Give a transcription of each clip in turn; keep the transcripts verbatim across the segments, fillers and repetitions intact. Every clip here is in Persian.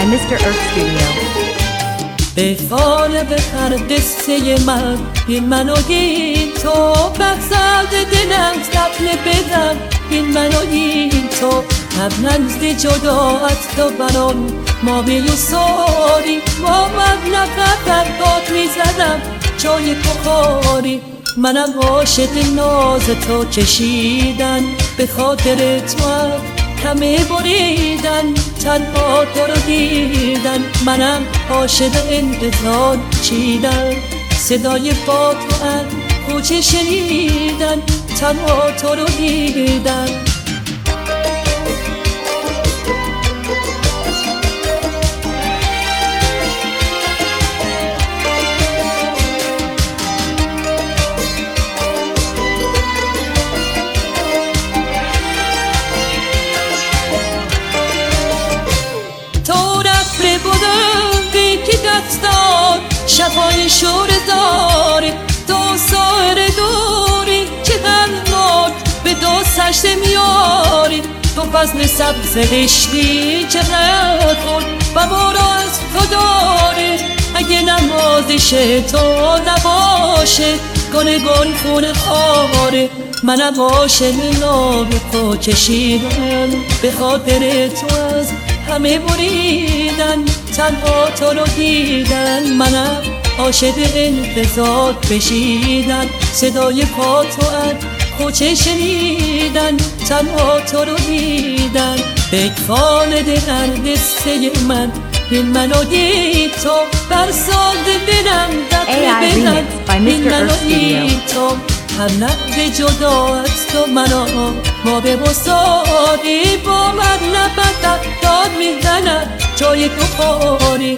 by Mister Earth Studio. به فال به هر قصه من این منو این تو بغزد دلم زبل بدم این منو این تو قبلا ز جدا از تو برام ما بیوساری با من نفر باد میزدم جای بخاری منم عاشق ناز تو کشیدن به خاطر تو همه بریدن تنها تو رو دیدن منم عاشق انتظار چیدن صدای با تو از کوچه شنیدن تنها تو رو دیدن شبای شور داری دو سایر دوری که هر به دو سشته میاری تو فضل سبز عشقی که رد خود و ما را از تو داری اگه نمازش تو نباشه گل گل خون خاره منم عاشق ناب تو کشیدم به خاطر تو از همه بریدن تنها تو رو دیدن منم عاشق انتظار بشیدن صدای پا تو از کوچه شنیدن تنها تو رو دیدن بکفان دلر دسته من این منو دید تو بر ساده دلم دفت بدن این منو دید تو هر نقد جدا از تو منو ما به بساری با من نبدت داد میزنن جای تو خاری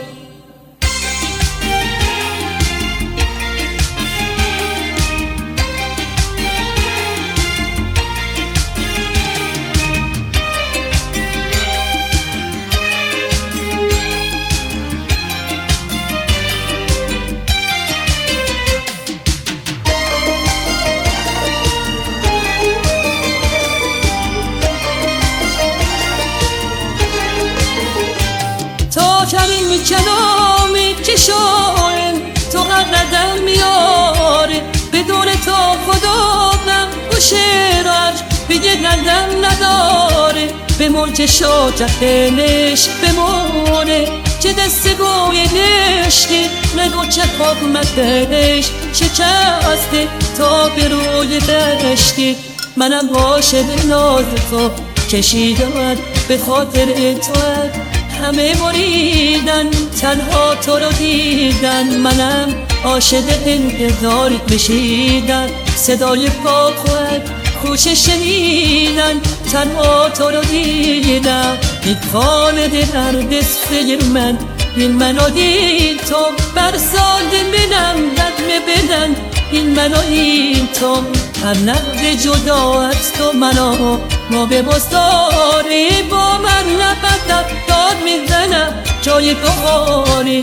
کمی کلامی که شایم تو هر قدم میاری بدون تو خدا من گوشرش به یه قدم نداره به موج شاجت نش بمونه چه دست گوی نشتی نگو چه حکمتش شکسته تا به روی دشتی منم عاشق ناز تو کشیدم به خاطر تو همه بریدن تنها تو رو دیدن منم عاشق انتظارت بشیدن صدای پا خود کوچه شنیدن تنها تو رو دیدن این فال دلر دسته من این منو دید تو بر ساده منم ددم بدن این منو این تو هر نقد جدا از تو منو ما به بستاری با من نبدت داد میزنم جای تو خاری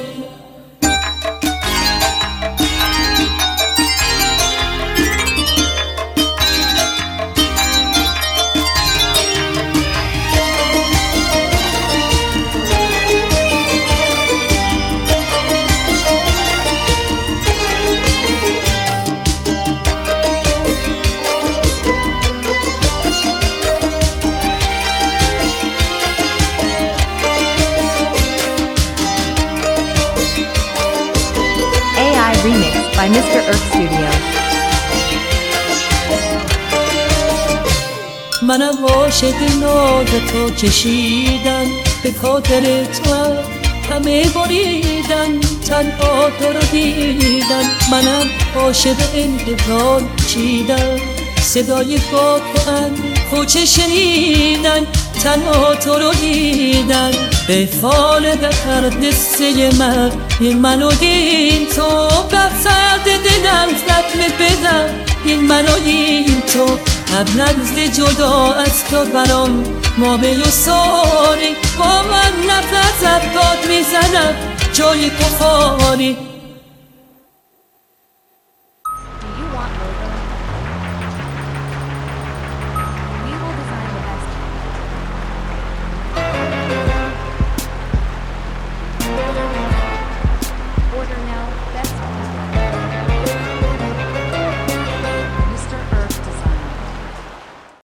Remixed by Mister Earth Studio. منم عاشق ناز تو کشیدم به خاطر تو همه بریدن تنها تو رو دیدن منم عاشق انتظار چیدم صدای با تو کوچه شنیدن تنها تو رو دیدن به فال به هر دسته من این منو دید تو بغزد دلم زبل بدم این منو دید تو قبلا ز جدا از تو برام ما بیوساری با من نفرت داد میزنم جای تو خاری